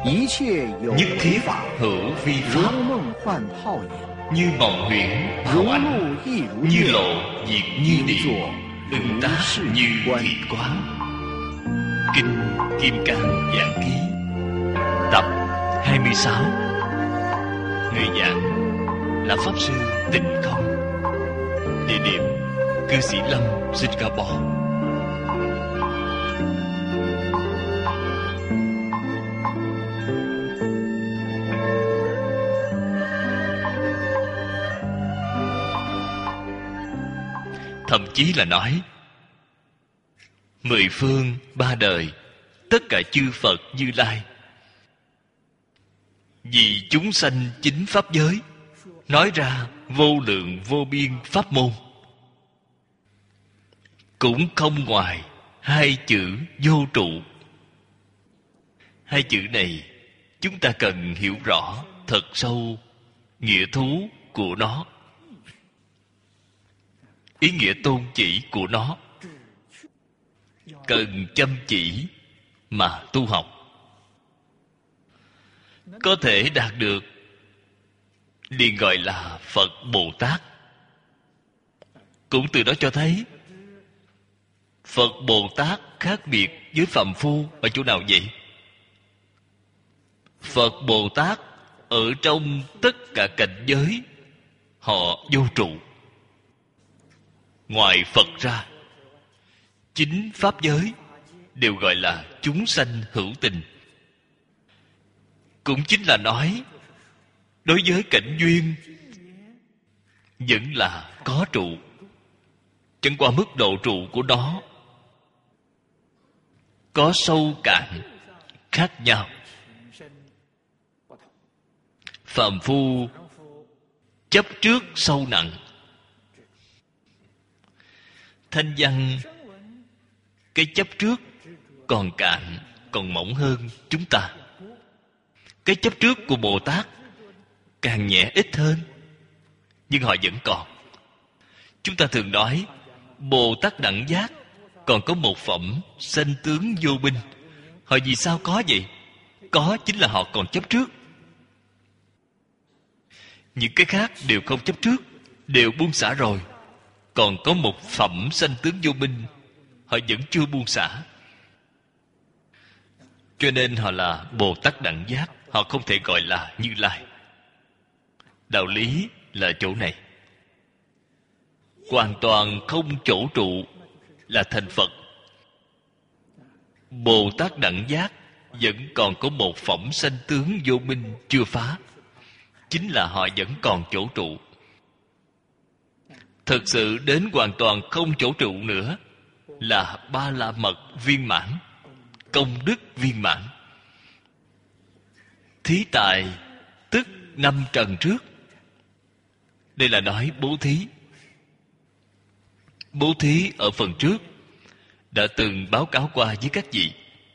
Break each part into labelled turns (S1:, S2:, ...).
S1: nhất thiết hữu vi pháp, như mộng huyễn ảo ảnh, như lộ diệt như điện, ưng tác như thị quán. Kinh Kim Cang Giảng Ký, tập 26. Người giảng là Pháp Sư Tịnh Không. Địa điểm Cư Sĩ Lâm, Singapore. Thậm chí là nói 10 phương 3 đời, tất cả chư Phật Như Lai vì chúng sanh chính pháp giới, nói ra vô lượng vô biên pháp môn, cũng không ngoài hai chữ vô trụ. Hai chữ này chúng ta cần hiểu rõ thật sâu nghĩa thú của nó, ý nghĩa tôn chỉ của nó, cần chăm chỉ mà tu học. Có thể đạt được liền gọi là Phật Bồ Tát. Cũng từ đó cho thấy Phật Bồ Tát khác biệt với phàm phu ở chỗ nào vậy? Phật Bồ Tát ở trong tất cả cảnh giới họ vô trụ. Ngoài Phật ra, chính pháp giới đều gọi là chúng sanh hữu tình. Cũng chính là nói đối với cảnh duyên vẫn là có trụ, chẳng qua mức độ trụ của nó có sâu cạn khác nhau. Phàm phu chấp trước sâu nặng, thanh văn cái chấp trước còn cạn, còn mỏng hơn chúng ta. Cái chấp trước của Bồ Tát càng nhẹ ít hơn, nhưng họ vẫn còn. Chúng ta thường nói Bồ Tát đẳng giác còn có một phẩm sanh tướng vô minh. Họ vì sao có vậy? Có chính là họ còn chấp trước. Những cái khác đều không chấp trước, đều buông xả rồi, còn có một phẩm sanh tướng vô minh, họ vẫn chưa buông xả. Cho nên họ là Bồ Tát đẳng giác, họ không thể gọi là Như Lai. Đạo lý là chỗ này. Hoàn toàn không chỗ trụ là thành Phật. Bồ Tát đẳng giác vẫn còn có một phẩm sanh tướng vô minh chưa phá, chính là họ vẫn còn chỗ trụ. Thực sự đến hoàn toàn không chỗ trụ nữa là Ba La Mật viên mãn, công đức viên mãn. Thí tài tức 5 trần trước. Đây là nói bố thí. Bố thí ở phần trước đã từng báo cáo qua với các vị.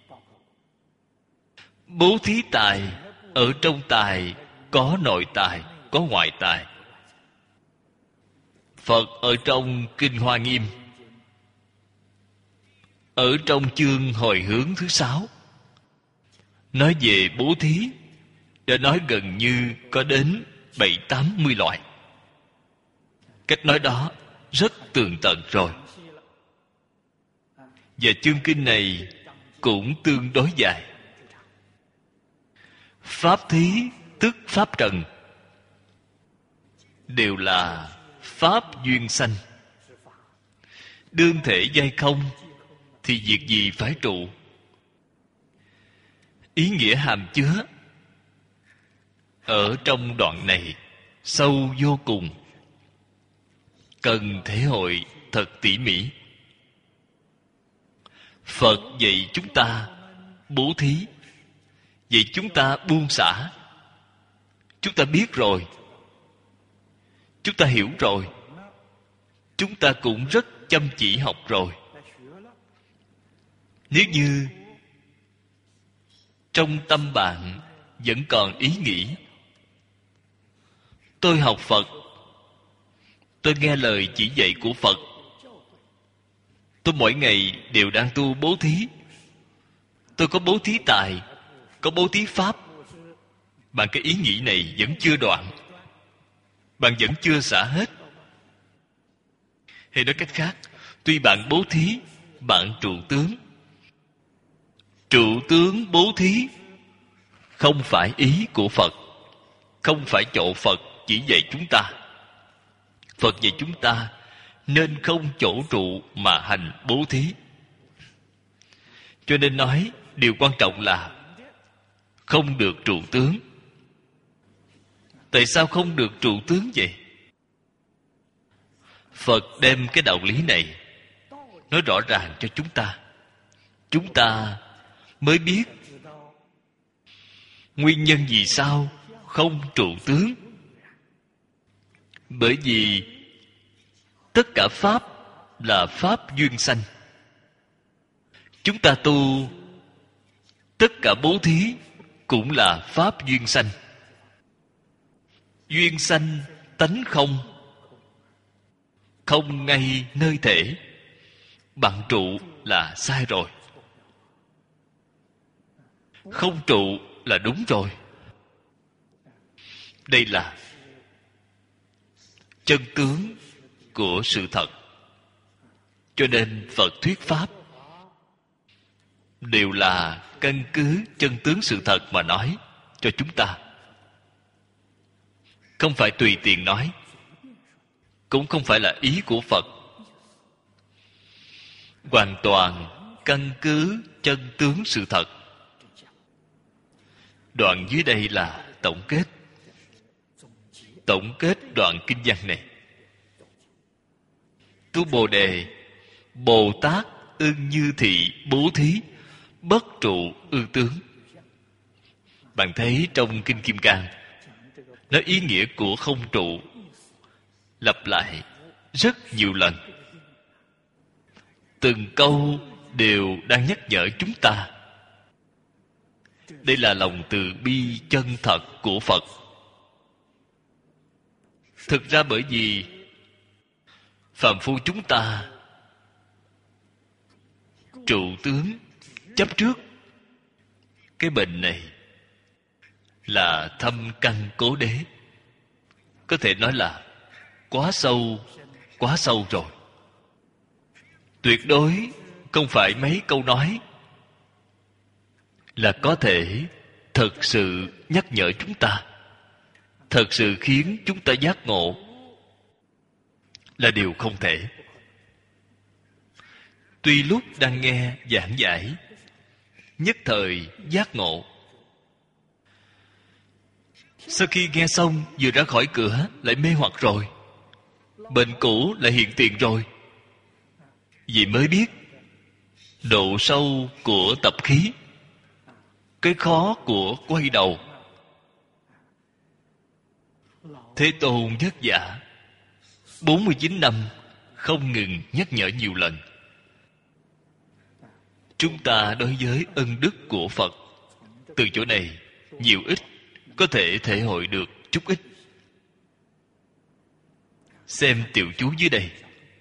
S1: Bố thí tài, ở trong tài có nội tài, có ngoại tài. Phật ở trong Kinh Hoa Nghiêm, ở trong chương hồi hướng thứ 6, nói về bố thí đã nói gần như có đến 70-80 loại. Cách nói đó rất tường tận rồi. Và chương kinh này cũng tương đối dài. Pháp thí tức pháp trần, đều là pháp duyên sanh. Đương thể giai không thì việc gì phải trụ. Ý nghĩa hàm chứa ở trong đoạn này sâu vô cùng, cần thể hội thật tỉ mỉ. Phật dạy chúng ta bố thí, dạy chúng ta buông xả. Chúng ta biết rồi, chúng ta hiểu rồi, chúng ta cũng rất chăm chỉ học rồi. Nếu như trong tâm bạn vẫn còn ý nghĩ tôi học Phật, tôi nghe lời chỉ dạy của Phật, tôi mỗi ngày đều đang tu bố thí, tôi có bố thí tài, có bố thí pháp, bạn cái ý nghĩ này vẫn chưa đoạn, bạn vẫn chưa xả hết. Hay nói cách khác, tuy bạn bố thí, bạn trụ tướng. Trụ tướng bố thí không phải ý của Phật, không phải chỗ Phật chỉ dạy chúng ta. Phật dạy chúng ta nên không chỗ trụ mà hành bố thí. Cho nên nói điều quan trọng là không được trụ tướng. Tại sao không được trụ tướng vậy? Phật đem cái đạo lý này nói rõ ràng cho chúng ta. Chúng ta mới biết nguyên nhân vì sao không trụ tướng. Bởi vì tất cả pháp là pháp duyên sanh. Chúng ta tu tất cả bố thí cũng là pháp duyên sanh. Duyên sanh tánh không, không ngay nơi thể. Bạn trụ là sai rồi, không trụ là đúng rồi. Đây là chân tướng của sự thật. Cho nên Phật thuyết pháp đều là căn cứ chân tướng sự thật mà nói cho chúng ta. Không phải tùy tiện nói, cũng không phải là ý của Phật. Hoàn toàn căn cứ chân tướng sự thật. Đoạn dưới đây là tổng kết. Tổng kết đoạn kinh văn này. Tu Bồ Đề, Bồ Tát ưng như thị bố thí, bất trụ ư tướng. Bạn thấy trong Kinh Kim Cang, nói ý nghĩa của không trụ lặp lại rất nhiều lần. Từng câu đều đang nhắc nhở chúng ta. Đây là lòng từ bi chân thật của Phật. Thực ra bởi vì phàm phu chúng ta trụ tướng chấp trước, cái bệnh này là thâm căn cố đế. Có thể nói là quá sâu rồi. Tuyệt đối không phải mấy câu nói là có thể thật sự nhắc nhở chúng ta, thật sự khiến chúng ta giác ngộ, là điều không thể. Tuy lúc đang nghe giảng giải, nhất thời giác ngộ, sau khi nghe xong vừa ra khỏi cửa lại mê hoặc rồi, bệnh cũ lại hiện tiền rồi. Vì mới biết độ sâu của tập khí, cái khó của quay đầu. Thế Tôn vất vả 49 năm không ngừng nhắc nhở nhiều lần. Chúng ta đối với ân đức của Phật, từ chỗ này nhiều ít có thể thể hội được chút ít. Xem tiểu chú dưới đây.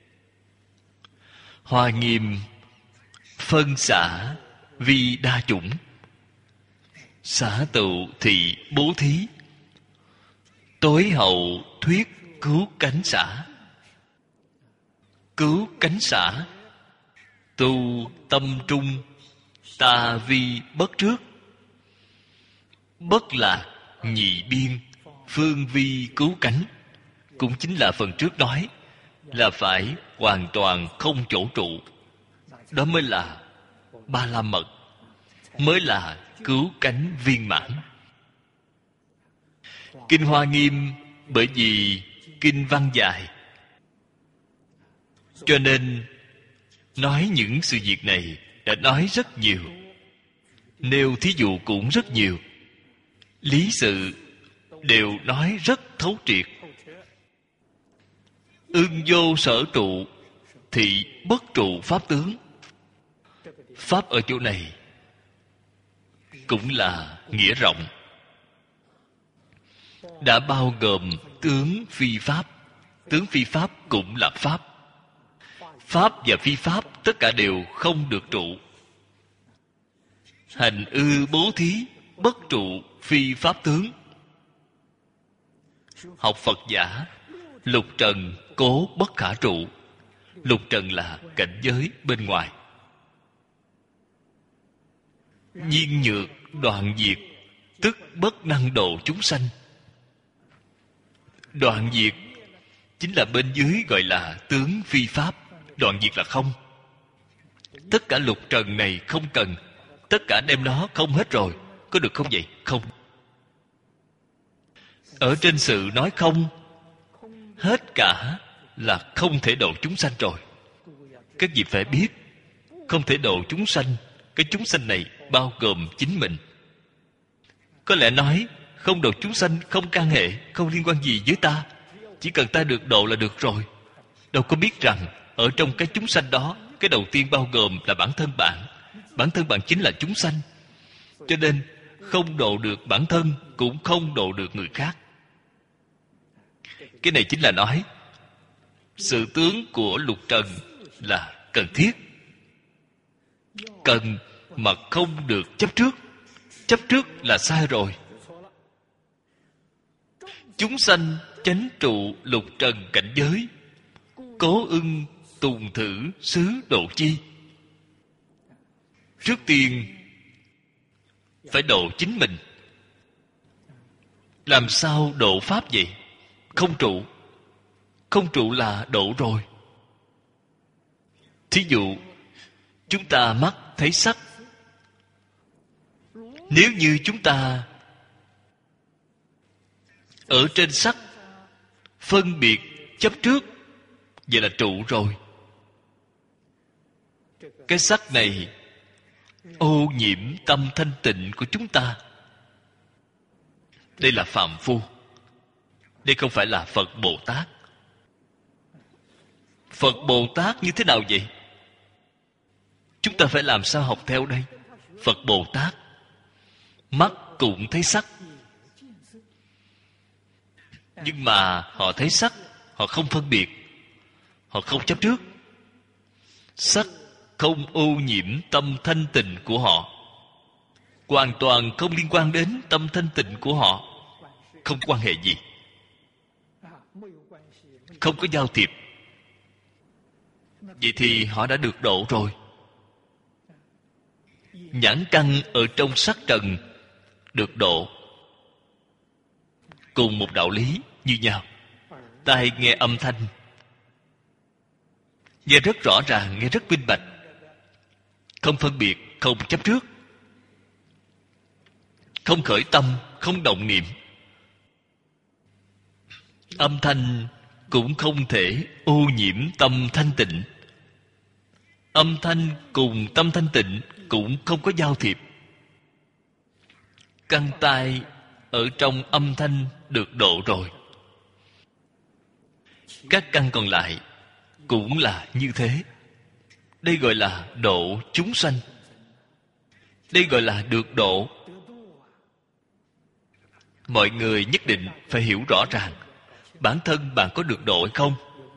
S1: Hoa Nghiêm phân xả vi đa chủng, xả tụ thị bố thí, tối hậu thuyết cứu cánh xả. Cứu cánh xả, tu tâm trung, ta vi bất trước. Bất là nhị biên, phương vi cứu cánh. Cũng chính là phần trước nói là phải hoàn toàn không chỗ trụ. Đó mới là ba la mật, mới là cứu cánh viên mãn. Kinh Hoa Nghiêm bởi vì kinh văn dài, cho nên nói những sự việc này đã nói rất nhiều, nêu thí dụ cũng rất nhiều, lý sự đều nói rất thấu triệt. Ưng vô sở trụ thì bất trụ pháp tướng. Pháp ở chỗ này cũng là nghĩa rộng, đã bao gồm tướng phi pháp. Tướng phi pháp cũng là pháp. Pháp và phi pháp tất cả đều không được trụ. Hành ư bố thí Bất trụ phi pháp tướng. Học Phật giả, lục trần cố bất khả trụ. Lục trần là cảnh giới bên ngoài. Nhiên nhược đoạn diệt, tức bất năng độ chúng sanh. Đoạn diệt chính là bên dưới gọi là tướng phi pháp. Đoạn diệt là không. Tất cả lục trần này không cần, tất cả đem nó không hết rồi. Có được không vậy? Không. Ở trên sự nói không, hết cả là không thể độ chúng sanh rồi. Các vị phải biết, không thể độ chúng sanh. Cái chúng sanh này bao gồm chính mình. Có lẽ nói không độ chúng sanh không can hệ, không liên quan gì với ta, chỉ cần ta được độ là được rồi. Đâu có biết rằng ở trong cái chúng sanh đó, cái đầu tiên bao gồm là bản thân bạn. Bản thân bạn chính là chúng sanh. Cho nên không độ được bản thân, cũng không độ được người khác. Cái này chính là nói sự tướng của lục trần là cần thiết. Cần mà không được chấp trước. Chấp trước là sai rồi. Chúng sanh chánh trụ lục trần cảnh giới, cố ưng tùng thử xứ độ chi. Trước tiên phải độ chính mình. Làm sao độ pháp vậy? Không trụ. Không trụ là độ rồi. Thí dụ chúng ta mắt thấy sắc. Nếu như chúng ta ở trên sắc phân biệt chấp trước, vậy là trụ rồi. Cái sắc này ô nhiễm tâm thanh tịnh của chúng ta. Đây là phàm phu. Đây không phải là Phật Bồ Tát. Phật Bồ Tát như thế nào vậy? Chúng ta phải làm sao học theo đây? Phật Bồ Tát mắt cũng thấy sắc, nhưng mà họ thấy sắc, họ không phân biệt, họ không chấp trước. Sắc không ô nhiễm tâm thanh tịnh của họ, hoàn toàn không liên quan đến tâm thanh tịnh của họ. Không quan hệ gì, không có giao thiệp. Vậy thì họ đã được độ rồi. Nhãn căn ở trong sắc trần được độ, cùng một đạo lý như nhau. Tai nghe âm thanh, nghe rất rõ ràng, nghe rất minh bạch, không phân biệt, không chấp trước, không khởi tâm, không động niệm. Âm thanh cũng không thể ô nhiễm tâm thanh tịnh. Âm thanh cùng tâm thanh tịnh cũng không có giao thiệp. Căn tai ở trong âm thanh được độ rồi. Các căn còn lại cũng là như thế. Đây gọi là độ chúng sanh. Đây gọi là được độ. Mọi người nhất định phải hiểu rõ ràng bản thân bạn có được độ hay không.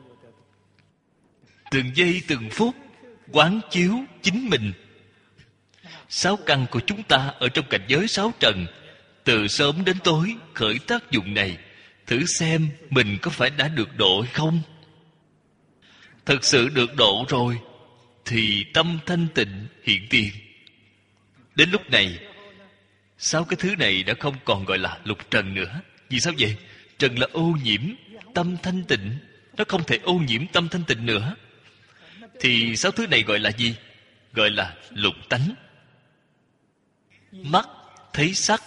S1: Từng giây từng phút quán chiếu chính mình. Sáu căn của chúng ta ở trong cảnh giới sáu trần, từ sớm đến tối khởi tác dụng này. Thử xem mình có phải đã được độ hay không. Thật sự được độ rồi thì tâm thanh tịnh hiện tiền. Đến lúc này sáu cái thứ này đã không còn gọi là lục trần nữa. Vì sao vậy? Trần là ô nhiễm tâm thanh tịnh, nó không thể ô nhiễm tâm thanh tịnh nữa. Thì sáu thứ này gọi là gì? Gọi là lục tánh. Mắt thấy sắc,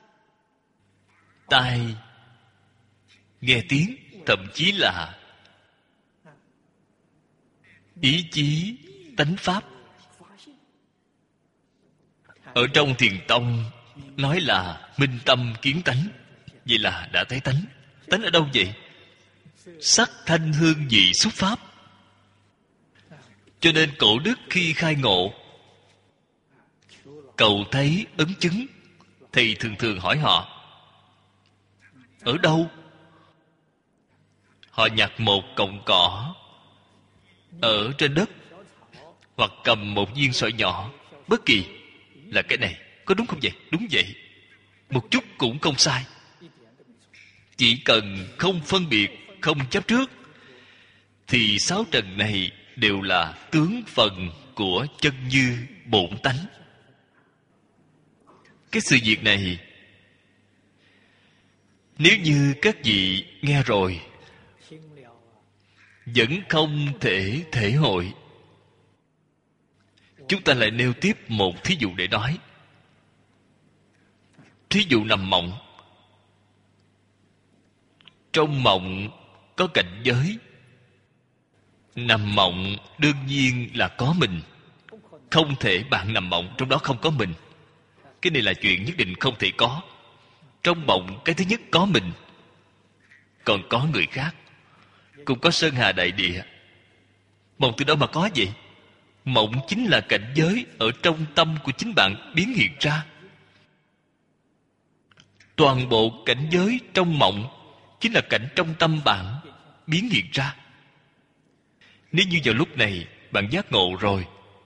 S1: tai nghe tiếng, thậm chí là ý chí tánh pháp. Ở trong Thiền Tông nói là minh tâm kiến tánh. Vậy là đã thấy tánh. Tánh ở đâu vậy? Sắc thanh hương vị xúc pháp. Cho nên cổ đức khi khai ngộ, cầu thấy ấn chứng, thì thường thường hỏi họ ở đâu. Họ nhặt một cọng cỏ ở trên đất, hoặc cầm một viên sỏi nhỏ, bất kỳ là cái này. Có đúng không vậy? Đúng vậy. một chút cũng không sai. Chỉ cần không phân biệt, không chấp trước, thì sáu trần này đều là tướng phần của chân như bổn tánh. Cái sự việc này, nếu như các vị nghe rồi vẫn không thể thể hội, chúng ta lại nêu tiếp một thí dụ để nói. Thí dụ nằm mộng. Trong mộng có cảnh giới. Nằm mộng đương nhiên là có mình. Không thể bạn nằm mộng trong đó không có mình. Cái này là chuyện nhất định không thể có. Trong mộng cái thứ nhất có mình, còn có người khác, cũng có sơn hà đại địa. Mộng từ đâu mà có vậy? Mộng chính là cảnh giới ở trong tâm của chính bạn biến hiện ra. Toàn bộ cảnh giới trong mộng chính là cảnh trong tâm bạn biến hiện ra. Nếu như vào lúc này bạn giác ngộ rồi,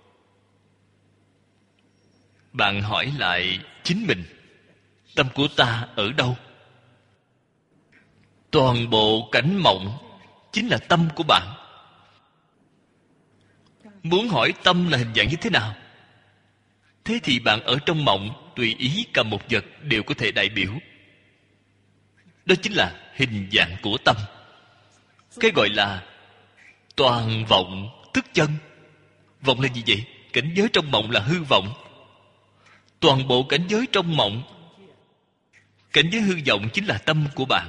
S1: bạn hỏi lại chính mình, tâm của ta ở đâu? Toàn bộ cảnh mộng chính là tâm của bạn. Muốn hỏi tâm là hình dạng như thế nào? Thế thì bạn ở trong mộng tùy ý cầm một vật đều có thể đại biểu. Đó chính là hình dạng của tâm. Cái gọi là toàn vọng tức chân. Vọng là gì vậy? Cảnh giới trong mộng là hư vọng. Toàn bộ cảnh giới trong mộng, cảnh giới hư vọng chính là tâm của bạn.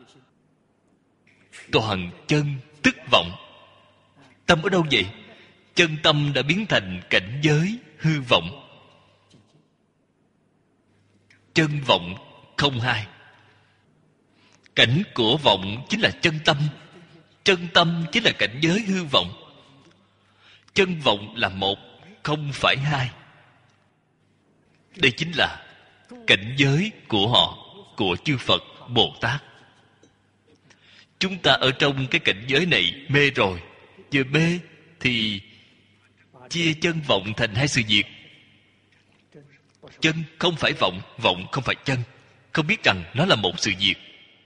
S1: Toàn chân tức vọng. Tâm ở đâu vậy? Chân tâm đã biến thành cảnh giới hư vọng. Chân vọng không hai. Cảnh của vọng chính là chân tâm. Chân tâm chính là cảnh giới hư vọng. Chân vọng là một, không phải hai. Đây chính là cảnh giới của họ, của chư Phật, Bồ Tát. Chúng ta ở trong cái cảnh giới này mê rồi. Vừa mê thì chia chân vọng thành hai sự việc. Chân không phải vọng, vọng không phải chân. Không biết rằng nó là một sự việc.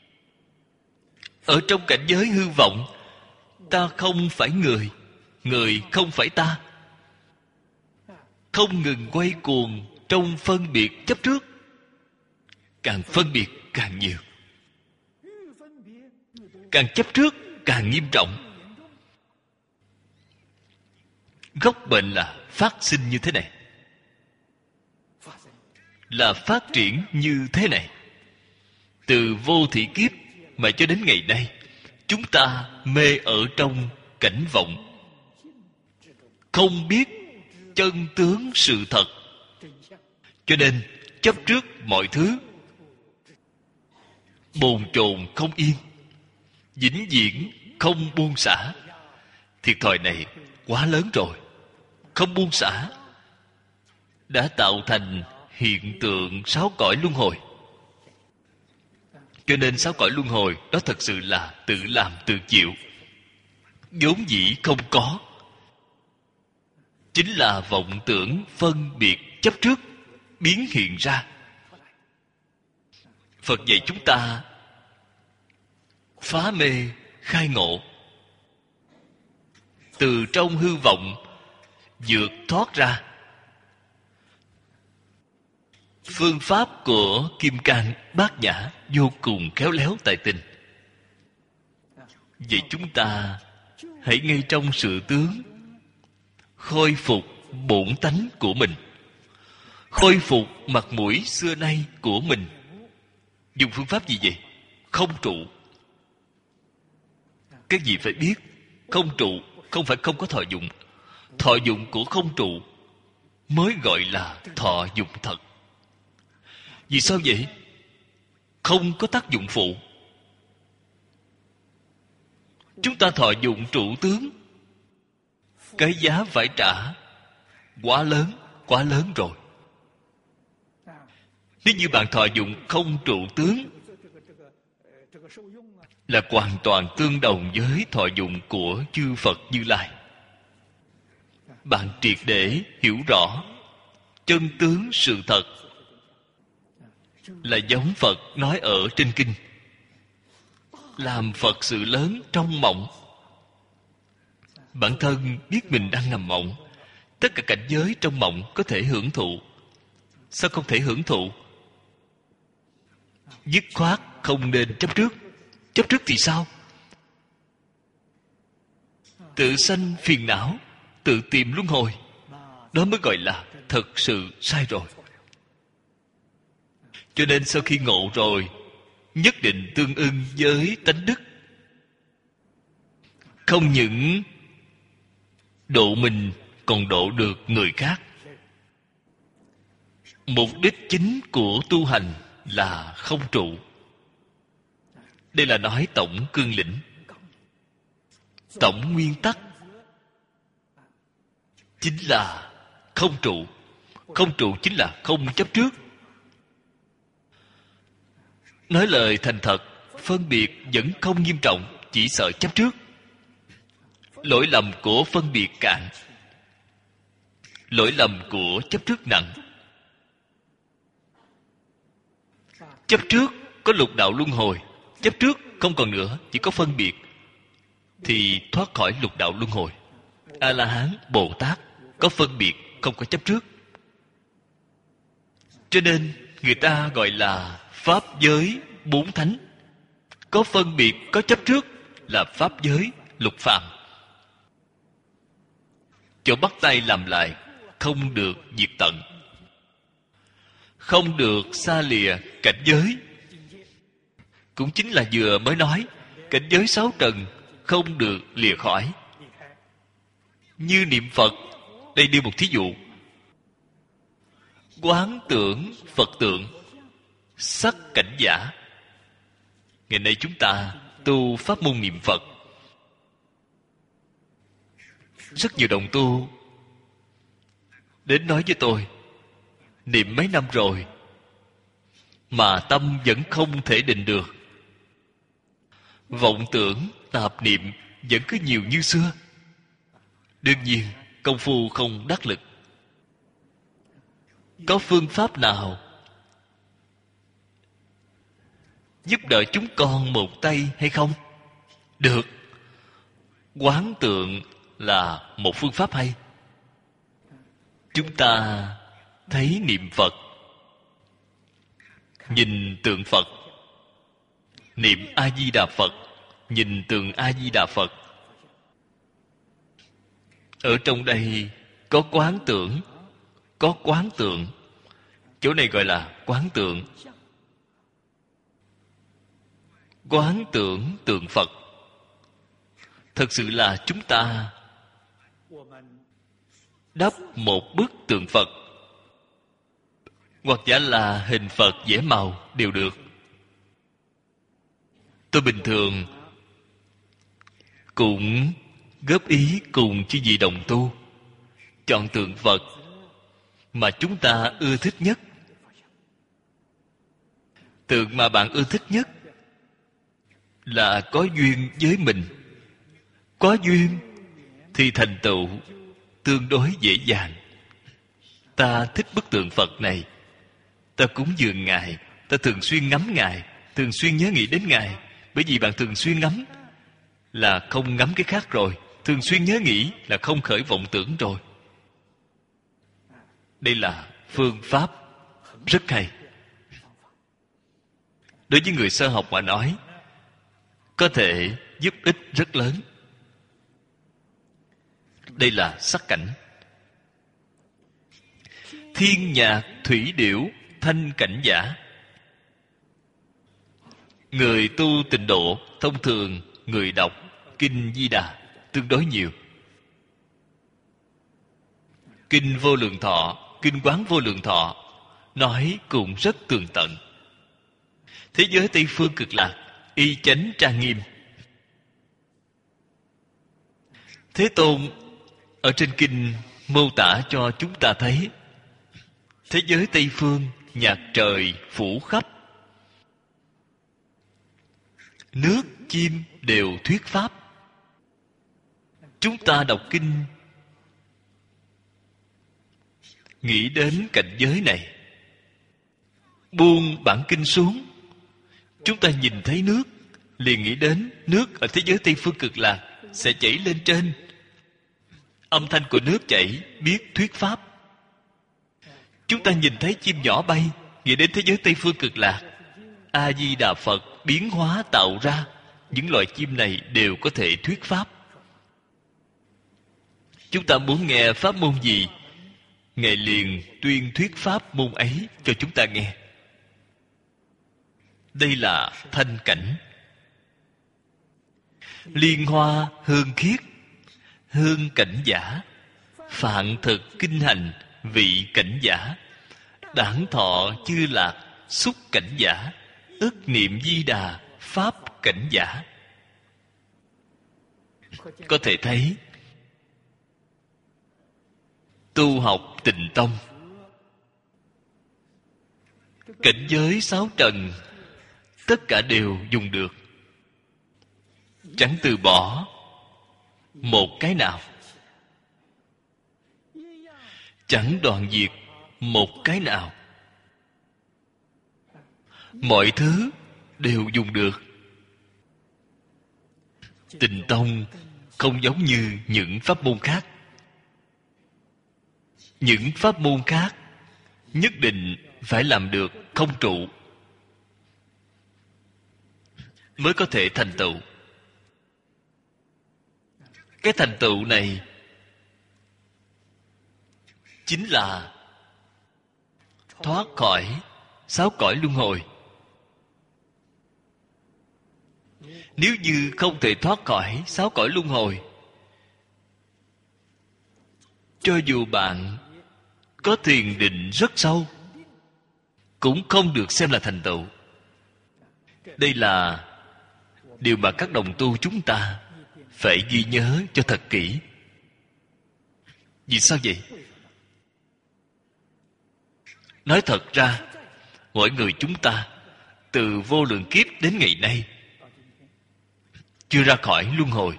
S1: Ở trong cảnh giới hư vọng, ta không phải người, người không phải ta. Không ngừng quay cuồng trong phân biệt chấp trước. Càng phân biệt càng nhiều, càng chấp trước càng nghiêm trọng. Gốc bệnh là phát sinh như thế này, là phát triển như thế này. Từ vô thị kiếp mà cho đến ngày nay, chúng ta mê ở trong cảnh vọng, không biết chân tướng sự thật, cho nên chấp trước mọi thứ, bồn chồn không yên, vĩnh viễn không buông xả. Thiệt thòi này quá lớn rồi. Không buông xả đã tạo thành hiện tượng sáu cõi luân hồi. Cho nên sáu cõi luân hồi đó thật sự là tự làm tự chịu, vốn dĩ không có. Chính là vọng tưởng phân biệt chấp trước biến hiện ra. Phật dạy chúng ta phá mê khai ngộ, từ trong hư vọng vượt thoát ra. Phương pháp của Kim Cang Bát Nhã vô cùng khéo léo tài tình. Vậy chúng ta hãy ngay trong sự tướng khôi phục bổn tánh của mình, khôi phục mặt mũi xưa nay của mình. Dùng phương pháp gì vậy? Không trụ. Các vị phải biết, không trụ không phải không có thọ dụng. Thọ dụng của không trụ mới gọi là thọ dụng thật. Vì sao vậy? Không có tác dụng phụ. Chúng ta thọ dụng trụ tướng, cái giá phải trả quá lớn rồi. Nếu như bạn thọ dụng không trụ tướng, là hoàn toàn tương đồng với thọ dụng của chư Phật Như Lai. Bạn triệt để hiểu rõ chân tướng sự thật, là giống Phật nói ở trên kinh. Làm Phật sự lớn trong mộng. Bản thân biết mình đang nằm mộng. Tất cả cảnh giới trong mộng có thể hưởng thụ. Sao không thể hưởng thụ? Dứt khoát không nên chấp trước. Chấp trước thì sao? Tự sanh phiền não, tự tìm luân hồi. Đó mới gọi là thật sự sai rồi. Cho nên sau khi ngộ rồi, nhất định tương ưng với tánh đức. Không những độ mình, còn độ được người khác. Mục đích chính của tu hành là không trụ. Đây là nói tổng cương lĩnh, tổng nguyên tắc chính là không trụ. Không trụ chính là không chấp trước. Nói lời thành thật, phân biệt vẫn không nghiêm trọng, chỉ sợ chấp trước. Lỗi lầm của phân biệt cạn, lỗi lầm của chấp trước nặng. Chấp trước có lục đạo luân hồi, chấp trước không còn nữa, chỉ có phân biệt, thì thoát khỏi lục đạo luân hồi. A-la-hán, Bồ Tát có phân biệt, không có chấp trước. Cho nên người ta gọi là pháp giới bốn thánh. Có phân biệt, có chấp trước là pháp giới lục phàm. Chỗ bắt tay làm lại, không được diệt tận, không được xa lìa cảnh giới. Cũng chính là vừa mới nói, cảnh giới sáu trần không được lìa khỏi. Như niệm Phật, đây đưa một thí dụ. Quán tưởng Phật tượng, sắc cảnh giả. Ngày nay chúng ta tu pháp môn niệm Phật, rất nhiều đồng tu đến nói với tôi, niệm mấy năm rồi mà tâm vẫn không thể định được. Vọng tưởng, tạp niệm vẫn cứ nhiều như xưa. Đương nhiên công phu không đắc lực. Có phương pháp nào giúp đỡ chúng con một tay hay không? Được. Quán tượng là một phương pháp hay. Chúng ta thấy niệm Phật, nhìn tượng Phật. Niệm A-di-đà Phật, nhìn tượng A-di-đà Phật. Ở trong đây có quán tưởng, có quán tượng. Chỗ này gọi là quán tượng. Quán tưởng tượng Phật. Thật sự là chúng ta đắp một bức tượng Phật, hoặc giả là hình Phật vẽ màu đều được. Tôi bình thường cũng góp ý cùng chư vị đồng tu chọn tượng Phật mà chúng ta ưa thích nhất. Tượng mà bạn ưa thích nhất là có duyên với mình. Có duyên thì thành tựu tương đối dễ dàng. Ta thích bức tượng Phật này, ta cúng dường Ngài, ta thường xuyên ngắm Ngài, thường xuyên nhớ nghĩ đến Ngài. Bởi vì bạn thường xuyên ngắm là không ngắm cái khác rồi, thường xuyên nhớ nghĩ là không khởi vọng tưởng rồi. Đây là phương pháp rất hay. Đối với người sơ học mà nói, có thể giúp ích rất lớn. Đây là sắc cảnh. Thiên nhạc thủy điểu thanh cảnh giả. Người tu tịnh độ thông thường người đọc Kinh Di Đà tương đối nhiều. Kinh Vô Lượng Thọ, Kinh Quán Vô Lượng Thọ nói cũng rất tường tận. Thế giới Tây Phương Cực Lạc y chánh trang nghiêm. Thế Tôn ở trên kinh mô tả cho chúng ta thấy thế giới Tây Phương nhạc trời phủ khắp, nước chim đều thuyết pháp. Chúng ta đọc kinh nghĩ đến cảnh giới này, buông bản kinh xuống, chúng ta nhìn thấy nước, liền nghĩ đến nước ở thế giới Tây Phương Cực Lạc sẽ chảy lên trên. Âm thanh của nước chảy biết thuyết pháp. Chúng ta nhìn thấy chim nhỏ bay, nghĩ đến thế giới Tây Phương Cực Lạc. A Di Đà Phật biến hóa tạo ra những loài chim này đều có thể thuyết pháp. Chúng ta muốn nghe pháp môn gì, Ngài liền tuyên thuyết pháp môn ấy cho chúng ta nghe. Đây là thanh cảnh. Liên hoa hương khiết, hương cảnh giả. Phạn thực kinh hành, vị cảnh giả. Đản thọ chư lạc, xúc cảnh giả. Ức niệm di đà, pháp cảnh giả. Có thể thấy tu học Tịnh Tông, cảnh giới sáu trần tất cả đều dùng được, chẳng từ bỏ một cái nào, chẳng đoạn diệt một cái nào. Mọi thứ đều dùng được. Tịnh Tông không giống như những pháp môn khác. Những pháp môn khác nhất định phải làm được không trụ mới có thể thành tựu. Cái thành tựu này chính là thoát khỏi sáu cõi luân hồi. Nếu như không thể thoát khỏi sáu cõi luân hồi, cho dù bạn có thiền định rất sâu, cũng không được xem là thành tựu. Đây là điều mà các đồng tu chúng ta phải ghi nhớ cho thật kỹ. Vì sao vậy? Nói thật ra, mỗi người chúng ta từ vô lượng kiếp đến ngày nay chưa ra khỏi luân hồi.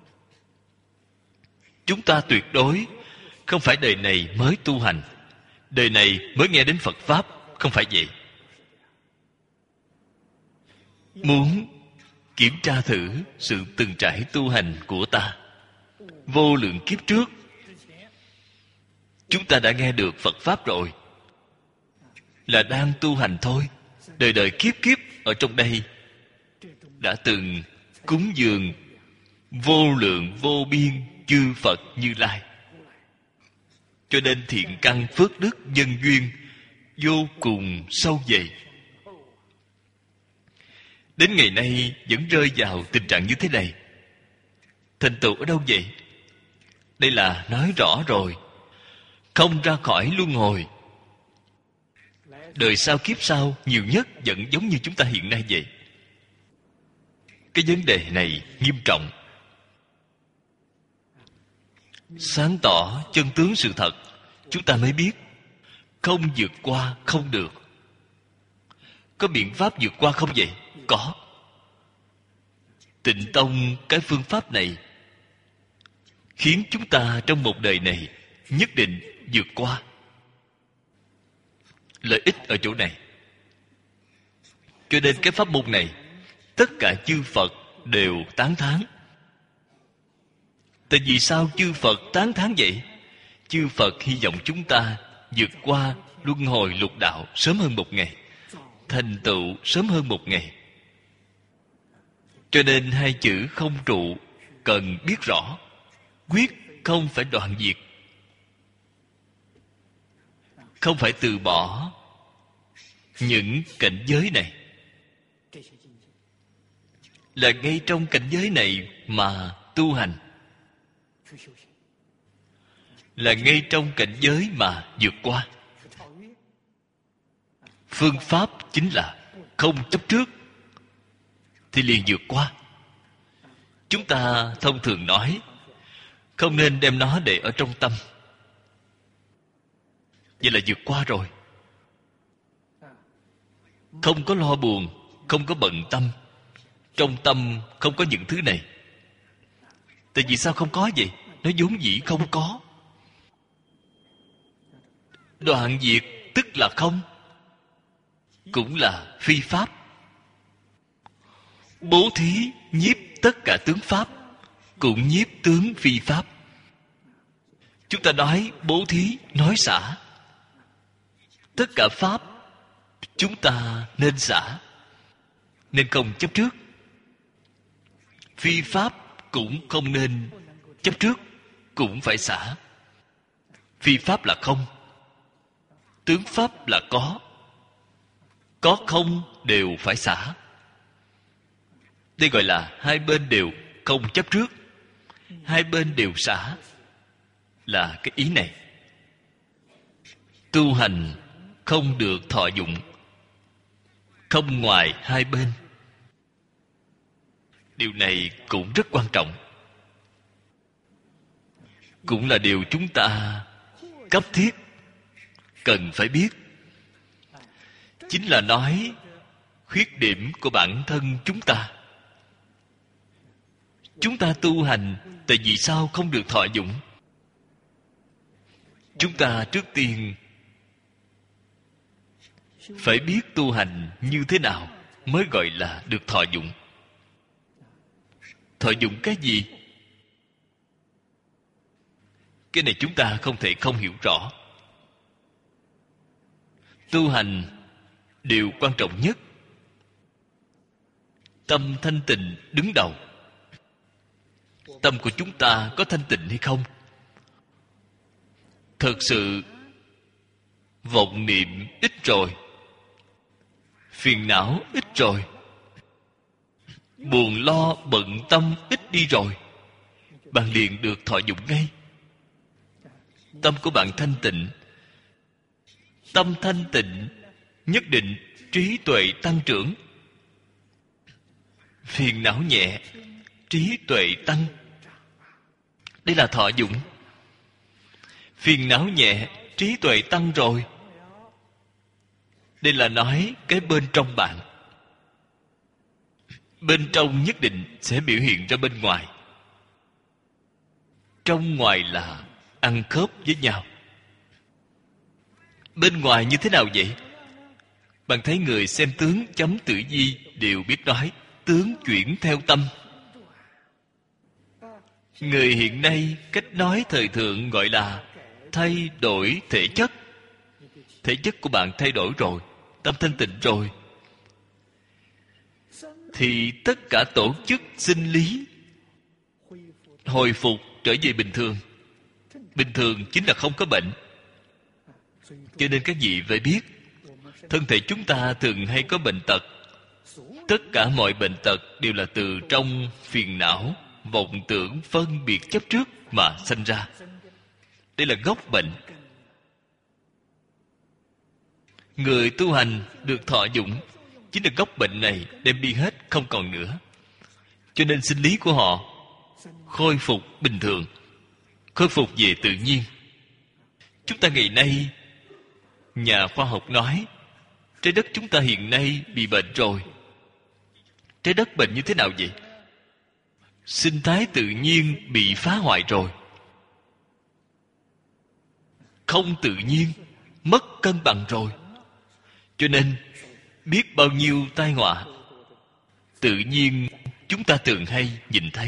S1: Chúng ta tuyệt đối không phải đời này mới tu hành, đời này mới nghe đến Phật Pháp. Không phải vậy. Muốn kiểm tra thử sự từng trải tu hành của ta, vô lượng kiếp trước chúng ta đã nghe được Phật Pháp rồi, là đang tu hành thôi. Đời đời kiếp kiếp ở trong đây đã từng cúng dường vô lượng vô biên chư Phật Như Lai. Cho nên thiện căn phước đức nhân duyên vô cùng sâu dày. Đến ngày nay vẫn rơi vào tình trạng như thế này. Thành tựu ở đâu vậy? Đây là nói rõ rồi, không ra khỏi luân hồi. Đời sau kiếp sau nhiều nhất vẫn giống như chúng ta hiện nay vậy. Cái vấn đề này nghiêm trọng. Sáng tỏ chân tướng sự thật, chúng ta mới biết không vượt qua không được. Có biện pháp vượt qua không vậy? Có. Tịnh Tông cái phương pháp này khiến chúng ta trong một đời này nhất định vượt qua. Lợi ích ở chỗ này. Cho nên cái pháp môn này tất cả chư Phật đều tán thán. Tại vì sao chư Phật tán thán vậy? Chư Phật hy vọng chúng ta vượt qua luân hồi lục đạo sớm hơn một ngày, thành tựu sớm hơn một ngày. Cho nên hai chữ không trụ cần biết rõ, quyết không phải đoạn diệt, không phải từ bỏ những cảnh giới này. Là ngay trong cảnh giới này mà tu hành, là ngay trong cảnh giới mà vượt qua. Phương pháp chính là không chấp trước thì liền vượt qua. Chúng ta thông thường nói không nên đem nó để ở trong tâm, vậy là vượt qua rồi. Không có lo buồn, không có bận tâm, trong tâm không có những thứ này. Tại vì sao không có vậy? Nó vốn dĩ không có. Đoạn diệt tức là không. cũng là phi pháp. Bố thí nhiếp tất cả tướng pháp, cũng nhiếp tướng phi pháp. Chúng ta nói bố thí, nói xả. Tất cả pháp chúng ta nên xả, nên không chấp trước. Phi pháp cũng không nên chấp trước, cũng phải xả. Phi pháp là không, tướng pháp là có không đều phải xả. Đây gọi là hai bên đều không chấp trước, hai bên đều xả, là cái ý này. Tu hành không được thọ dụng, không ngoài hai bên. Điều này cũng rất quan trọng, cũng là điều chúng ta cấp thiết cần phải biết. Chính là nói khuyết điểm của bản thân chúng ta. Chúng ta tu hành tại vì sao không được thọ dụng? Chúng ta trước tiên phải biết tu hành như thế nào mới gọi là được thọ dụng. Thọ dụng cái gì? Cái này chúng ta không thể không hiểu rõ. Tu hành điều quan trọng nhất, tâm thanh tịnh đứng đầu. Tâm của chúng ta có thanh tịnh hay không? Thật sự vọng niệm ít rồi, phiền não ít rồi, buồn lo bận tâm ít đi rồi, bạn liền được thọ dụng ngay. Tâm của bạn thanh tịnh. Tâm thanh tịnh nhất định trí tuệ tăng trưởng. Phiền não nhẹ, trí tuệ tăng. Đây là thọ dụng. Phiền não nhẹ, trí tuệ tăng rồi. Đây là nói cái bên trong bạn. Bên trong nhất định sẽ biểu hiện ra bên ngoài. Trong ngoài là ăn khớp với nhau. Bên ngoài như thế nào vậy? Bạn thấy người xem tướng chấm tử vi đều biết nói tướng chuyển theo tâm. Người hiện nay cách nói thời thượng gọi là thay đổi thể chất. Thể chất của bạn thay đổi rồi, tâm thanh tịnh rồi, thì tất cả tổ chức sinh lý hồi phục trở về bình thường. Bình thường chính là không có bệnh. Cho nên các vị phải biết, thân thể chúng ta thường hay có bệnh tật. Tất cả mọi bệnh tật đều là từ trong phiền não, vọng tưởng, phân biệt chấp trước mà sanh ra. Đây là gốc bệnh. Người tu hành được thọ dụng chính là gốc bệnh này đem đi hết, không còn nữa. Cho nên sinh lý của họ khôi phục bình thường, khôi phục về tự nhiên. Chúng ta ngày nay, nhà khoa học nói trái đất chúng ta hiện nay bị bệnh rồi. Trái đất bệnh như thế nào vậy? Sinh thái tự nhiên bị phá hoại rồi. Không tự nhiên, mất cân bằng rồi. Cho nên biết bao nhiêu tai họa tự nhiên chúng ta thường hay nhìn thấy.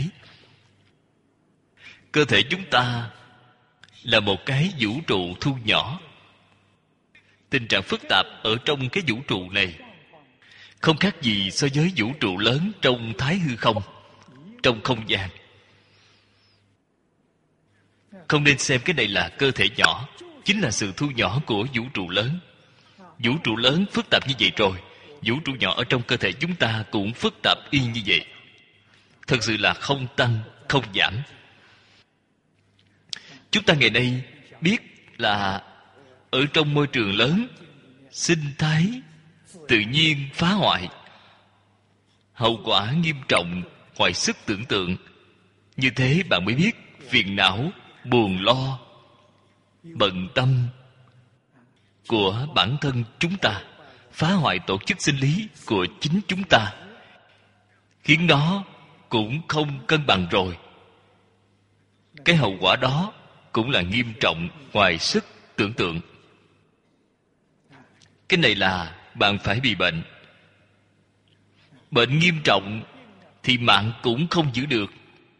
S1: Cơ thể chúng ta là một cái vũ trụ thu nhỏ. Tình trạng phức tạp ở trong cái vũ trụ này không khác gì so với vũ trụ lớn trong thái hư không, trong không gian. Không nên xem cái này là cơ thể nhỏ, chính là sự thu nhỏ của vũ trụ lớn. Vũ trụ lớn phức tạp như vậy rồi, vũ trụ nhỏ ở trong cơ thể chúng ta cũng phức tạp y như vậy. Thật sự là không tăng, không giảm. Chúng ta ngày nay biết là ở trong môi trường lớn, sinh thái tự nhiên phá hoại, hậu quả nghiêm trọng ngoài sức tưởng tượng. Như thế bạn mới biết phiền não, buồn lo, bận tâm của bản thân chúng ta phá hoại tổ chức sinh lý của chính chúng ta, khiến nó cũng không cân bằng rồi. Cái hậu quả đó cũng là nghiêm trọng ngoài sức tưởng tượng. Cái này là bạn phải bị bệnh. Bệnh nghiêm trọng thì mạng cũng không giữ được.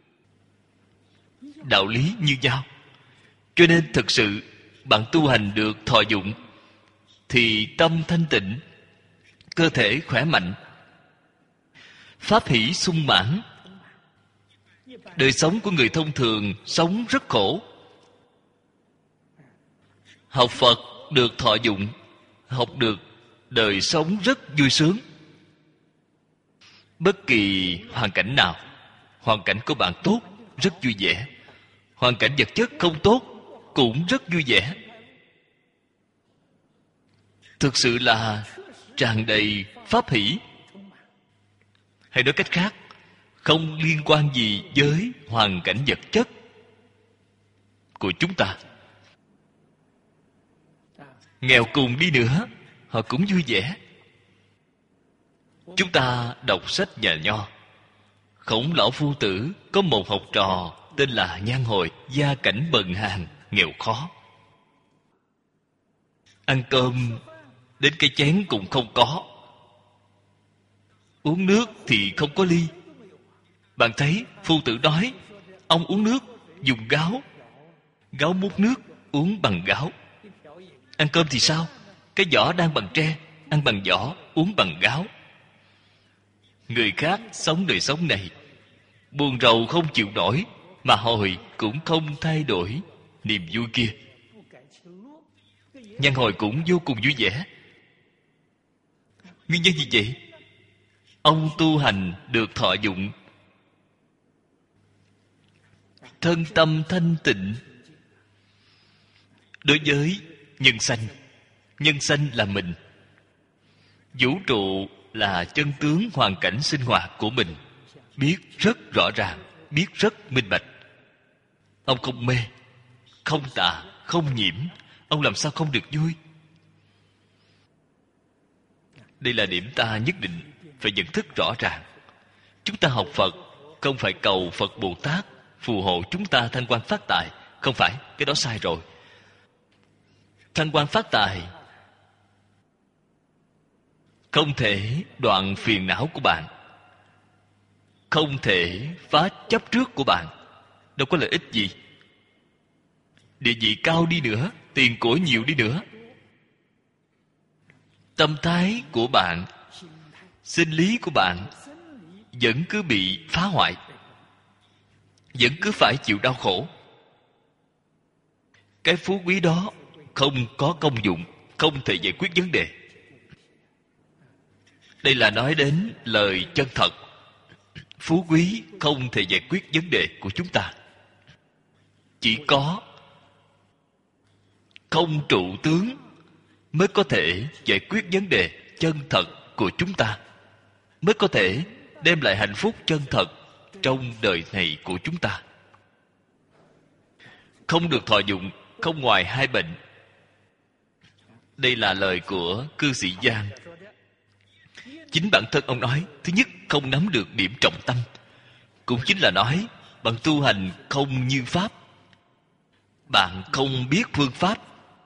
S1: Đạo lý như nhau. Cho nên thực sự bạn tu hành được thọ dụng thì tâm thanh tịnh, cơ thể khỏe mạnh, pháp hỷ sung mãn. Đời sống của người thông thường sống rất khổ. Học Phật được thọ dụng, học được đời sống rất vui sướng. Bất kỳ hoàn cảnh nào, hoàn cảnh của bạn tốt, rất vui vẻ. Hoàn cảnh vật chất không tốt, cũng rất vui vẻ. Thực sự là tràn đầy pháp hỷ. Hay nói cách khác, không liên quan gì với hoàn cảnh vật chất của chúng ta. Nghèo cùng đi nữa, họ cũng vui vẻ. Chúng ta đọc sách nhà Nho. Khổng Lão Phu Tử có một học trò tên là Nhan Hồi, gia cảnh bần hàn, nghèo khó. Ăn cơm đến cái chén cũng không có, uống nước thì không có ly. Bạn thấy Phu Tử nói ông uống nước dùng gáo, gáo múc nước uống bằng gáo. Ăn cơm thì sao? Cái giỏ đang bằng tre, ăn bằng giỏ, uống bằng gáo. Người khác sống đời sống này buồn rầu không chịu nổi, mà Hồi cũng không thay đổi niềm vui kia. Nhan Hồi cũng vô cùng vui vẻ. Nguyên nhân gì vậy? Ông tu hành được thọ dụng, thân tâm thanh tịnh. Đối với nhân sanh, nhân sanh là mình, vũ trụ là chân tướng hoàn cảnh sinh hoạt của mình, biết rất rõ ràng, biết rất minh bạch. Ông không mê, không tà, không nhiễm, ông làm sao không được vui? Đây là điểm ta nhất định phải nhận thức rõ ràng. Chúng ta học Phật không phải cầu Phật Bồ Tát phù hộ chúng ta thăng quan phát tài. Không phải, cái đó sai rồi. Thăng quan phát tài không thể đoạn phiền não của bạn, không thể phá chấp trước của bạn. Đâu có lợi ích gì. Địa vị cao đi nữa, tiền của nhiều đi nữa, tâm thái của bạn, sinh lý của bạn vẫn cứ bị phá hoại, vẫn cứ phải chịu đau khổ. Cái phú quý đó không có công dụng, không thể giải quyết vấn đề. Đây là nói đến lời chân thật. Phú quý không thể giải quyết vấn đề của chúng ta. Chỉ có không trụ tướng mới có thể giải quyết vấn đề chân thật của chúng ta, mới có thể đem lại hạnh phúc chân thật trong đời này của chúng ta. Không được thọ dụng không ngoài hai bệnh. Đây là lời của cư sĩ Giang. Chính bản thân ông nói, thứ nhất, không nắm được điểm trọng tâm, cũng chính là nói bạn tu hành không như pháp, bạn không biết phương pháp.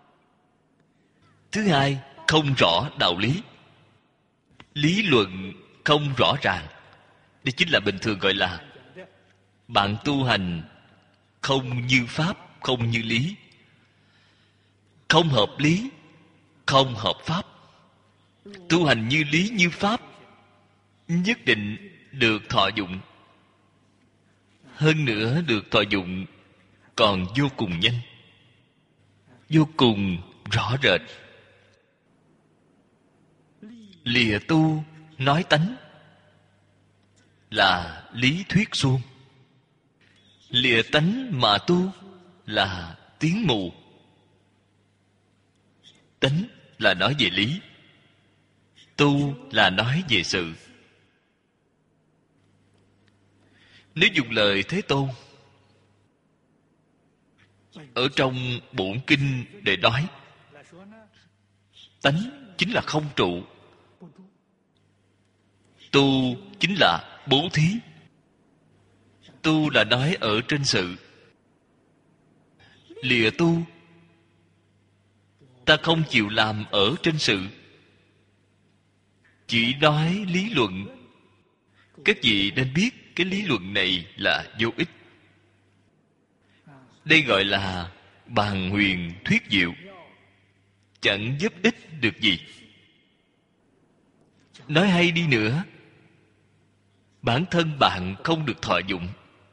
S1: Thứ hai, không rõ đạo lý, lý luận không rõ ràng. Đây chính là bình thường gọi là bạn tu hành không như pháp, không như lý, không hợp lý, không hợp pháp. Tu hành như lý như pháp nhất định được thọ dụng. Hơn nữa được thọ dụng còn vô cùng nhanh, vô cùng rõ rệt. Lìa tu nói tánh là lý thuyết suông, lìa tánh mà tu là tiếng mù. Tánh là nói về lý, tu là nói về sự. Nếu dùng lời Thế Tôn ở trong bổn kinh để nói, tánh chính là không trụ, tu chính là bố thí. Tu là nói ở trên sự. Lìa tu, ta không chịu làm ở trên sự, chỉ nói lý luận. Các vị nên biết cái lý luận này là vô ích. Đây gọi là bàn huyền thuyết diệu, chẳng giúp ích được gì. Nói hay đi nữa, bản thân bạn không được thọ dụng.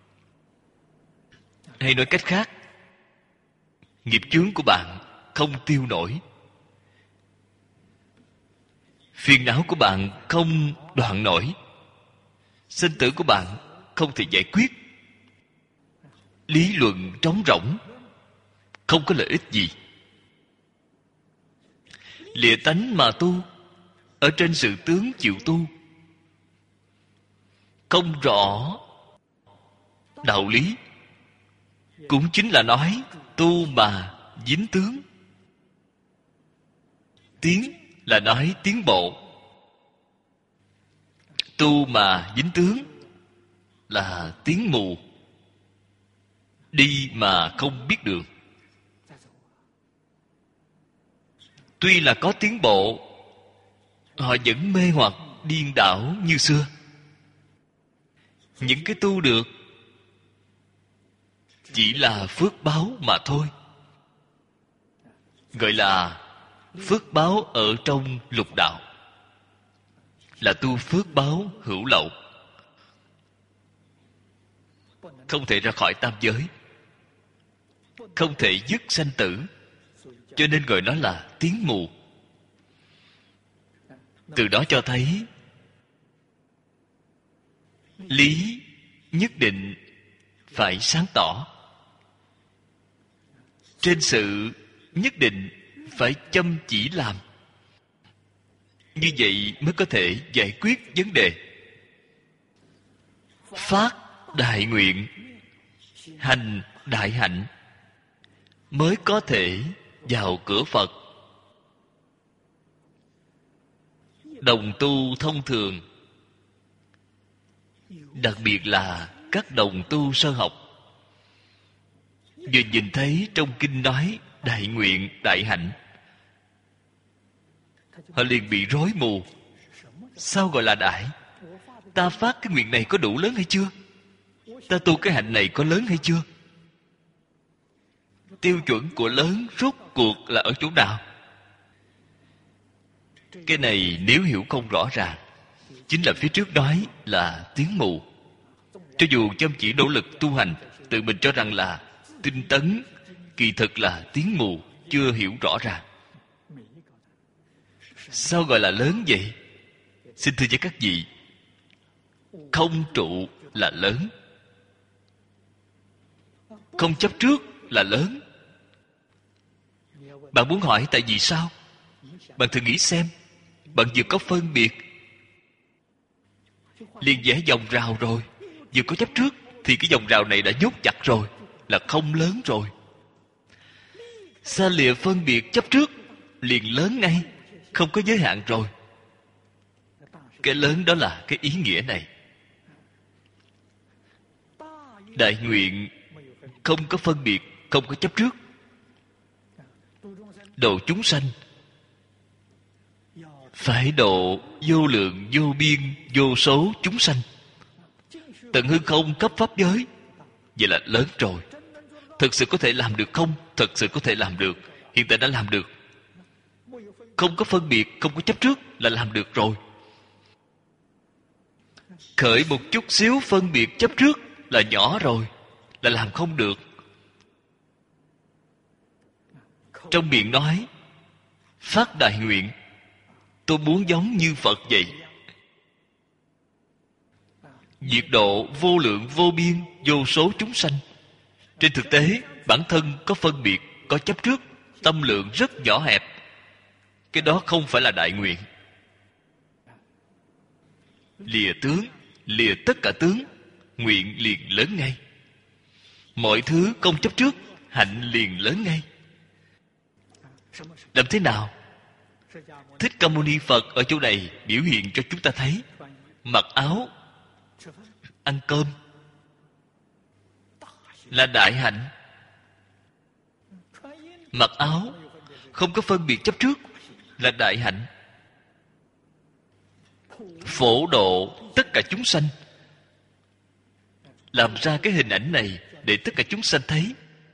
S1: Hay nói cách khác, nghiệp chướng của bạn không tiêu nổi, phiền não của bạn không đoạn nổi, sinh tử của bạn không thể giải quyết. Lý luận trống rỗng, không có lợi ích gì. Lìa tánh mà tu, ở trên sự tướng chịu tu, không rõ đạo lý, cũng chính là nói tu mà dính tướng. Tiến là nói tiến bộ, tu mà dính tướng là tiến mù, đi mà không biết đường. Tuy là có tiến bộ, họ vẫn mê hoặc điên đảo như xưa. Những cái tu được chỉ là phước báo mà thôi, gọi là phước báo ở trong lục đạo, là tu phước báo hữu lậu, không thể ra khỏi tam giới, không thể dứt sanh tử, cho nên gọi nó là tiến mù. Từ đó cho thấy lý nhất định phải sáng tỏ, trên sự nhất định phải chăm chỉ làm. Như vậy mới có thể giải quyết vấn đề. Phát đại nguyện, hành đại hạnh, mới có thể vào cửa Phật. Đồng tu thông thường, đặc biệt là các đồng tu sơ học, vừa nhìn thấy trong kinh nói đại nguyện đại hạnh, họ liền bị rối mù. Sao gọi là đại? Ta phát cái nguyện này có đủ lớn hay chưa? Ta tu cái hạnh này có lớn hay chưa? Tiêu chuẩn của lớn rốt cuộc là ở chỗ nào? Cái này nếu hiểu không rõ ràng, chính là phía trước nói là tiếng mù. Cho dù chăm chỉ nỗ lực tu hành, tự mình cho rằng là tinh tấn, kỳ thực là tiếng mù, chưa hiểu rõ ràng. Sao gọi là lớn vậy? Xin thưa với các vị, không trụ là lớn, không chấp trước là lớn. Bạn muốn hỏi tại vì sao? Bạn thử nghĩ xem, bạn vừa có phân biệt, liền vẽ vòng rào rồi. Vừa có chấp trước thì cái vòng rào này đã nhốt chặt rồi, là không lớn rồi. Xa lìa phân biệt chấp trước, liền lớn ngay, không có giới hạn rồi. Cái lớn đó là cái ý nghĩa này. Đại nguyện không có phân biệt, không có chấp trước. Độ chúng sanh phải độ vô lượng vô biên vô số chúng sanh, tận hư không cấp pháp giới. Vậy là lớn rồi. Thực sự có thể làm được không? Thực sự có thể làm được. Hiện tại đã làm được. Không có phân biệt, không có chấp trước là làm được rồi. Khởi một chút xíu phân biệt chấp trước là nhỏ rồi, là làm không được. Trong miệng nói phát đại nguyện, tôi muốn giống như Phật vậy, diệt độ vô lượng vô biên vô số chúng sanh. Trên thực tế bản thân có phân biệt, có chấp trước, tâm lượng rất nhỏ hẹp. Cái đó không phải là đại nguyện. Lìa tướng, lìa tất cả tướng, nguyện liền lớn ngay. Mọi thứ không chấp trước, hạnh liền lớn ngay. Làm thế nào? Thích Ca Mâu Ni Phật ở chỗ này biểu hiện cho chúng ta thấy. Mặc áo, ăn cơm là đại hạnh. Mặc áo không có phân biệt chấp trước là đại hạnh. phổ độ tất cả chúng sanh. Làm ra cái hình ảnh này để tất cả chúng sanh thấy,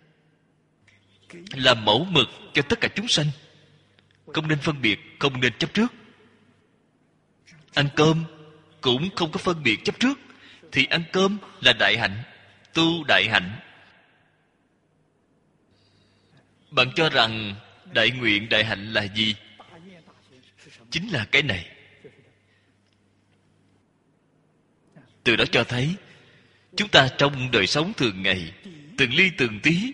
S1: làm mẫu mực cho tất cả chúng sanh. Không nên phân biệt, không nên chấp trước. Ăn cơm cũng không có phân biệt chấp trước, thì ăn cơm là đại hạnh, tu đại hạnh. Bạn cho rằng đại nguyện đại hạnh là gì? Chính là cái này. Từ đó cho thấy chúng ta trong đời sống thường ngày, từng ly từng tí,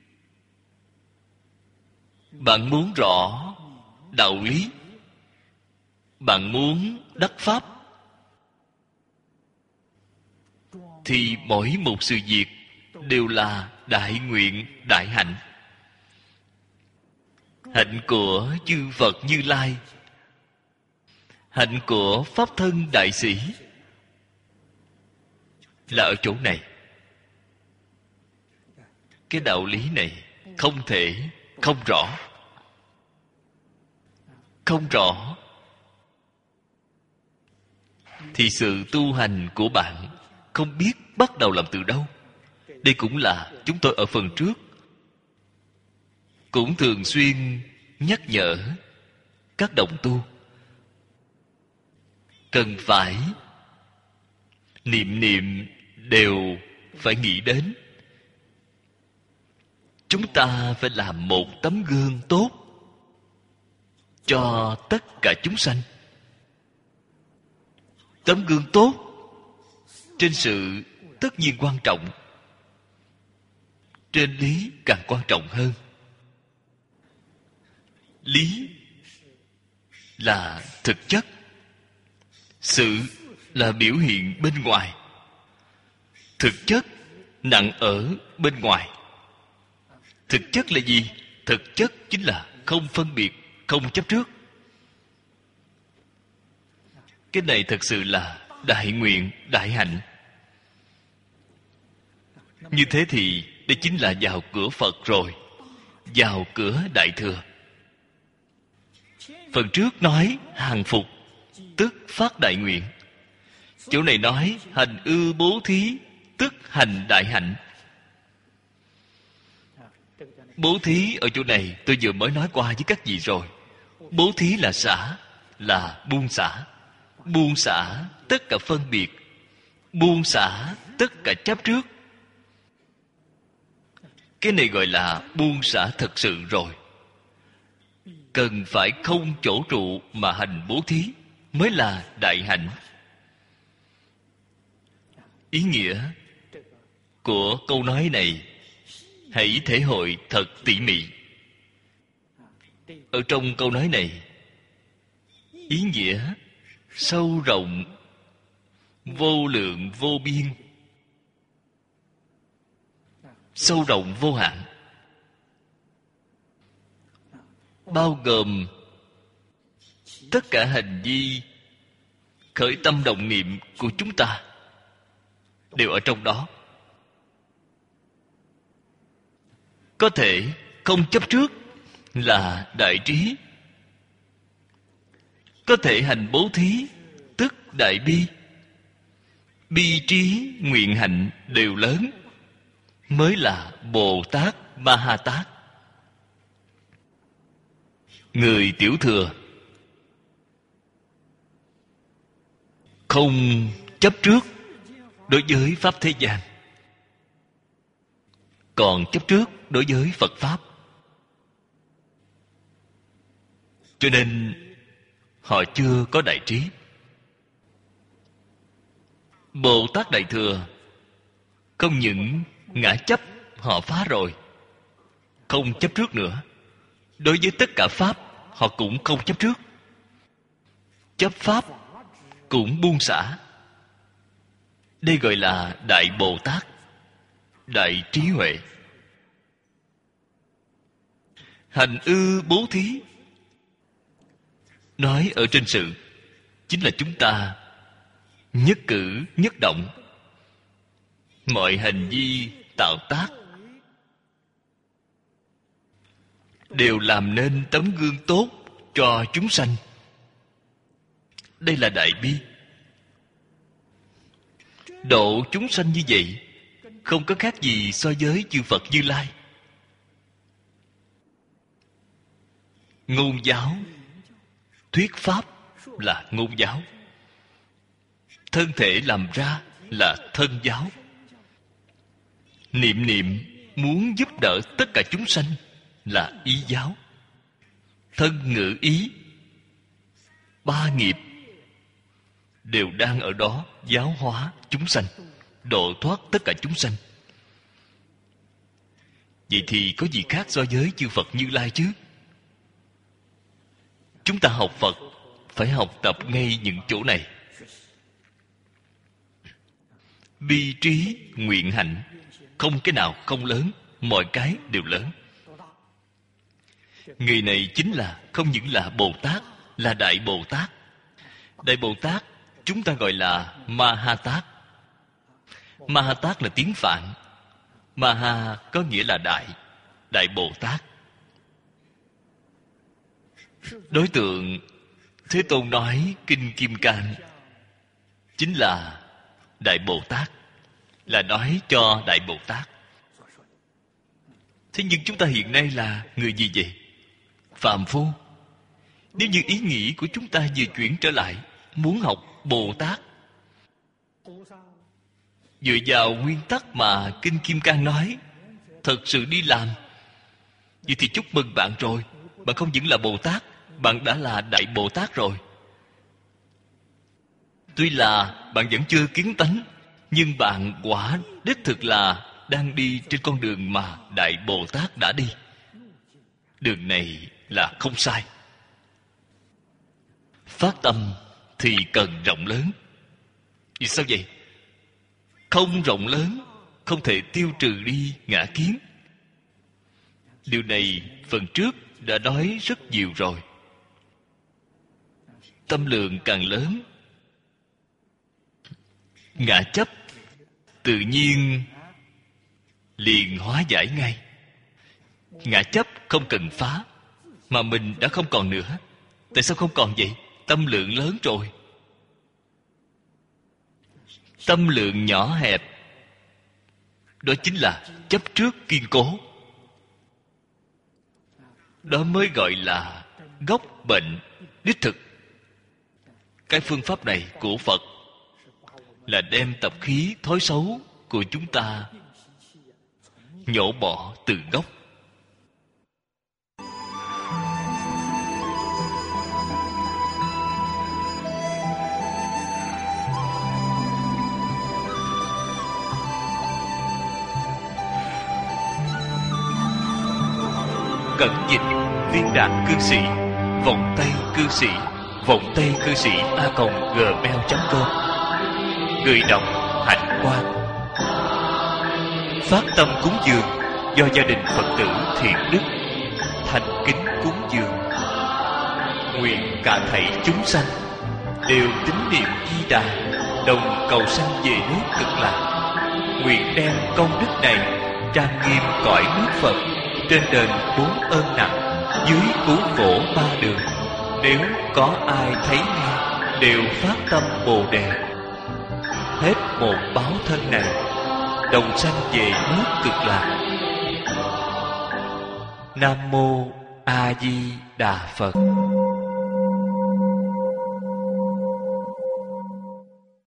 S1: bạn muốn rõ đạo lý, bạn muốn đắc pháp, thì mỗi một sự việc đều là đại nguyện đại hạnh. Hạnh của chư Phật Như Lai, hạnh của Pháp Thân Đại Sĩ là ở chỗ này. Cái đạo lý này không thể không rõ. Không rõ thì sự tu hành của bạn không biết bắt đầu làm từ đâu. Đây cũng là chúng tôi ở phần trước cũng thường xuyên nhắc nhở các đồng tu cần phải niệm niệm đều phải nghĩ đến chúng ta phải làm một tấm gương tốt cho tất cả chúng sanh. Tấm gương tốt trên sự tất nhiên quan trọng, trên lý càng quan trọng hơn. Lý là thực chất, sự là biểu hiện bên ngoài. Thực chất nặng ở bên ngoài. Thực chất là gì? Thực chất chính là không phân biệt, không chấp trước. Cái này thật sự là đại nguyện, đại hạnh. Như thế thì đây chính là vào cửa Phật rồi, vào cửa Đại Thừa. Phần trước nói hàng phục, tức phát đại nguyện. Chỗ này nói hành ư bố thí, tức hành đại hạnh. Bố thí ở chỗ này tôi vừa mới nói qua với các vị rồi. Bố thí là xả, là buông xả. Buông xả tất cả phân biệt, buông xả tất cả chấp trước. Cái này gọi là buông xả thật sự rồi. Cần phải không chỗ trụ mà hành bố thí mới là đại hạnh. Ý nghĩa của câu nói này hãy thể hội thật tỉ mỉ. Ở trong câu nói này, ý nghĩa sâu rộng, vô lượng vô biên, sâu rộng vô hạn, bao gồm tất cả hành vi khởi tâm động niệm của chúng ta đều ở trong đó. Có thể không chấp trước là đại trí, có thể hành bố thí tức đại bi. Bi trí nguyện hạnh đều lớn mới là Bồ Tát Ma Ha Tát. Người tiểu thừa không chấp trước đối với pháp thế gian, còn chấp trước đối với Phật pháp. Cho nên họ chưa có đại trí. Bồ Tát Đại Thừa không những ngã chấp họ phá rồi, không chấp trước nữa. Đối với tất cả pháp họ cũng không chấp trước. Chấp pháp cũng buông xả. Đây gọi là Đại Bồ Tát, đại trí huệ. Hành ư bố thí nói ở trên sự chính là chúng ta nhất cử nhất động, mọi hành vi tạo tác đều làm nên tấm gương tốt cho chúng sanh. Đây là đại bi. Độ chúng sanh như vậy không có khác gì so với chư Phật Như Lai. Ngôn giáo, thuyết pháp là ngôn giáo. Thân thể làm ra là thân giáo. Niệm niệm muốn giúp đỡ tất cả chúng sanh là ý giáo. Thân ngữ ý, ba nghiệp đều đang ở đó giáo hóa chúng sanh, độ thoát tất cả chúng sanh. Vậy thì có gì khác so với chư Phật Như Lai chứ? Chúng ta học Phật phải học tập ngay những chỗ này. Bi trí nguyện hạnh, không cái nào không lớn, mọi cái đều lớn. Người này chính là không những là Bồ Tát, là Đại Bồ Tát. Đại Bồ Tát chúng ta gọi là Ma Ha Tát. Ma Ha Tát là tiếng Phạn. Ma Ha có nghĩa là Đại, Đại Bồ Tát. Đối tượng Thế Tôn nói Kinh Kim Cang chính là Đại Bồ Tát, là nói cho Đại Bồ Tát. Thế nhưng chúng ta hiện nay là người gì vậy? Phàm phu. Nếu như ý nghĩ của chúng ta vừa chuyển trở lại, muốn học Bồ Tát, dựa vào nguyên tắc mà Kinh Kim Cang nói, thật sự đi làm, vậy thì chúc mừng bạn rồi. Bạn không những là Bồ Tát, bạn đã là Đại Bồ Tát rồi. Tuy là bạn vẫn chưa kiến tánh, nhưng bạn quả đích thực là đang đi trên con đường mà Đại Bồ Tát đã đi. Đường này là không sai. Phát tâm thì cần rộng lớn. Vì sao vậy? Không rộng lớn không thể tiêu trừ đi ngã kiến. Điều này phần trước đã nói rất nhiều rồi. Tâm lượng càng lớn, ngã chấp tự nhiên liền hóa giải ngay. Ngã chấp không cần phá, mà mình đã không còn nữa. Tại sao không còn vậy? Tâm lượng lớn rồi. Tâm lượng nhỏ hẹp, đó chính là chấp trước kiên cố. Đó mới gọi là gốc bệnh đích thực. Cái phương pháp này của Phật là đem tập khí thói xấu của chúng ta nhổ bỏ từ gốc. Cẩn dịch Viên Đạt Cư Sĩ, Vọng Tây Cư Sĩ, Vọng Tây Cư Sĩ @gmail.com. Người đọc Hạnh Quang. Phát tâm cúng dường do gia đình Phật tử Thiện Đức thành kính cúng dường. Nguyện cả thảy chúng sanh đều tín niệm Di Đà, đồng cầu sanh về nước Cực Lạc. Nguyện đem công đức này trang nghiêm cõi nước Phật, trên đền 4 ơn nặng, dưới cứu khổ 3 đường. Nếu có ai thấy nghe đều phát tâm Bồ Đề, hết một báo thân này đồng sanh về nước Cực Lạc. Nam mô A Di Đà Phật.